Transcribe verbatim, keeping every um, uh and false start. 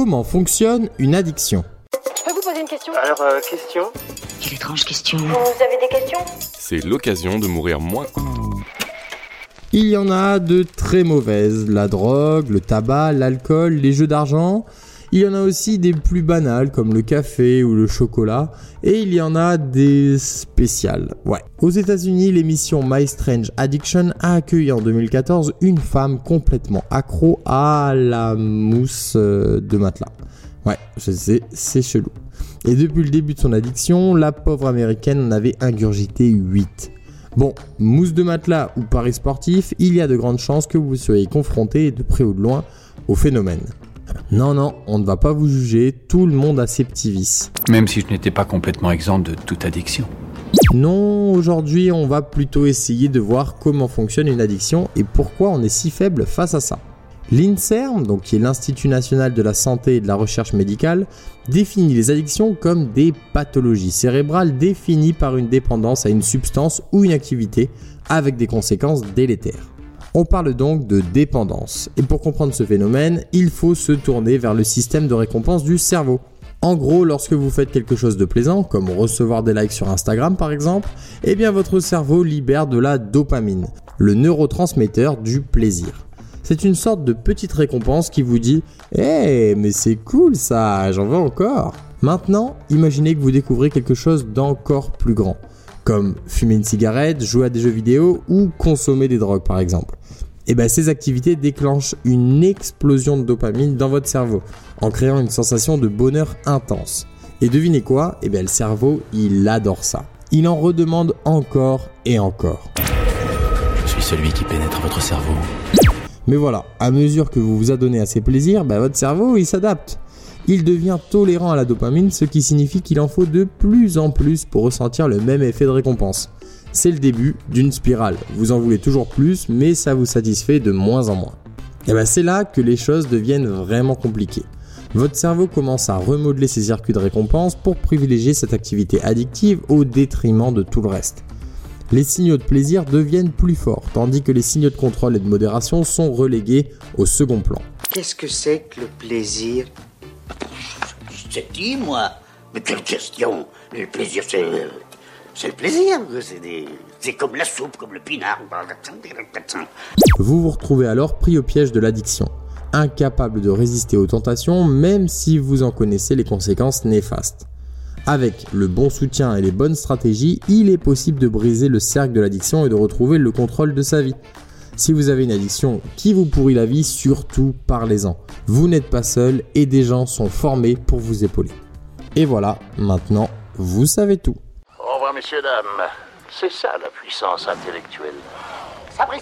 Comment fonctionne une addiction ? Je peux vous poser une question ? Alors, euh, question ? Quelle étrange question. Vous avez des questions ? C'est l'occasion de mourir moins. Il y en a de très mauvaises, la drogue, le tabac, l'alcool, les jeux d'argent. Il y en a aussi des plus banales comme le café ou le chocolat. Et il y en a des spéciales. Ouais. Aux États-Unis, l'émission My Strange Addiction a accueilli en deux mille quatorze une femme complètement accro à la mousse de matelas. Ouais, je sais, c'est chelou. Et depuis le début de son addiction, la pauvre américaine en avait ingurgité huit. Bon, mousse de matelas ou paris sportif, il y a de grandes chances que vous soyez confronté de près ou de loin au phénomène. Non, non, on ne va pas vous juger, tout le monde a ses petits vices. Même si je n'étais pas complètement exempt de toute addiction. Non, aujourd'hui on va plutôt essayer de voir comment fonctionne une addiction et pourquoi on est si faible face à ça. L'INSERM, donc qui est l'Institut National de la Santé et de la Recherche Médicale, définit les addictions comme des pathologies cérébrales définies par une dépendance à une substance ou une activité avec des conséquences délétères. On parle donc de dépendance. Et pour comprendre ce phénomène, il faut se tourner vers le système de récompense du cerveau. En gros, lorsque vous faites quelque chose de plaisant, comme recevoir des likes sur Instagram par exemple, eh bien votre cerveau libère de la dopamine, le neurotransmetteur du plaisir. C'est une sorte de petite récompense qui vous dit « Hey, mais c'est cool ça, j'en veux encore !» Maintenant, imaginez que vous découvrez quelque chose d'encore plus grand, comme fumer une cigarette, jouer à des jeux vidéo ou consommer des drogues par exemple. Et bien ces activités déclenchent une explosion de dopamine dans votre cerveau, en créant une sensation de bonheur intense. Et devinez quoi ? Et bien le cerveau, il adore ça. Il en redemande encore et encore. Je suis celui qui pénètre votre cerveau. Mais voilà, à mesure que vous vous adonnez à ces plaisirs, ben votre cerveau il s'adapte. Il devient tolérant à la dopamine, ce qui signifie qu'il en faut de plus en plus pour ressentir le même effet de récompense. C'est le début d'une spirale. Vous en voulez toujours plus, mais ça vous satisfait de moins en moins. Et ben c'est là que les choses deviennent vraiment compliquées. Votre cerveau commence à remodeler ses circuits de récompense pour privilégier cette activité addictive au détriment de tout le reste. Les signaux de plaisir deviennent plus forts, tandis que les signaux de contrôle et de modération sont relégués au second plan. Qu'est-ce que c'est que le plaisir ? Je te dis, moi. Mais quelle question ? Le plaisir, c'est... C'est le plaisir. C'est, des... c'est comme la soupe, comme le pinard. Vous vous retrouvez alors pris au piège de l'addiction, incapable de résister aux tentations, même si vous en connaissez les conséquences néfastes. Avec le bon soutien et les bonnes stratégies, il est possible de briser le cercle de l'addiction et de retrouver le contrôle de sa vie. Si vous avez une addiction qui vous pourrit la vie, surtout parlez-en. Vous n'êtes pas seul et des gens sont formés pour vous épauler. Et voilà, maintenant, vous savez tout. Au revoir, messieurs, dames. C'est ça la puissance intellectuelle. Sapristi !